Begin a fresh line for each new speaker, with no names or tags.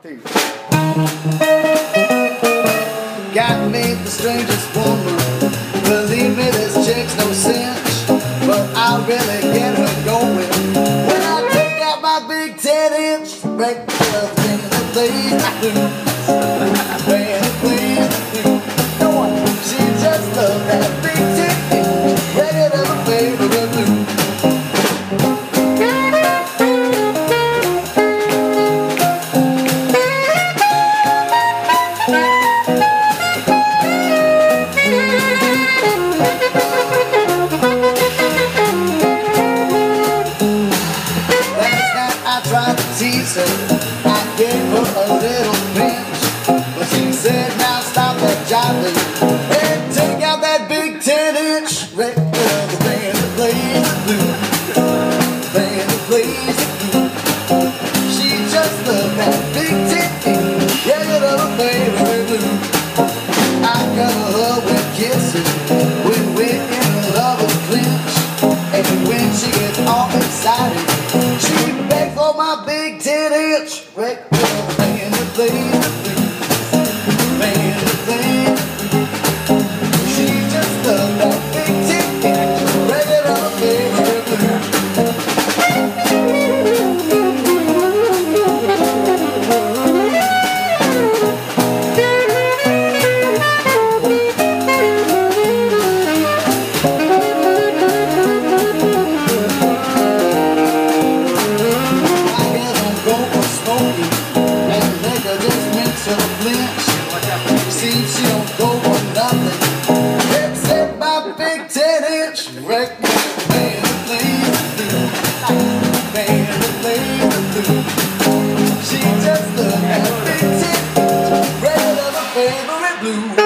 two. Got me the strangest woman. Believe me, this chick's no cinch, but I really get her going when I take out my big 10-inch. Break the thing that plays my blues. Man, it plays my blues. No one, she just loves that big 10-inch. Ready to play the blues. I tried to tease her, I gave her a little pinch, but she said, now stop that jiving and take out that big 10-inch record. The band that plays the blues, the band that plays the blues. She just loved that big 10-inch, yeah, you know, baby blue. I cover her with kisses when we're in a lover's clinch, and when she gets all excited, she begs for my big 10-inch record. The band that plays the blues, the band that plays the blues. She just loves that big 10-inch record of a favorite blues. See, she don't go for nothing except my big 10-inch record. Man, that plays the blues, man, that plays the blues. She just loves that big 10-inch record of her favorite blues.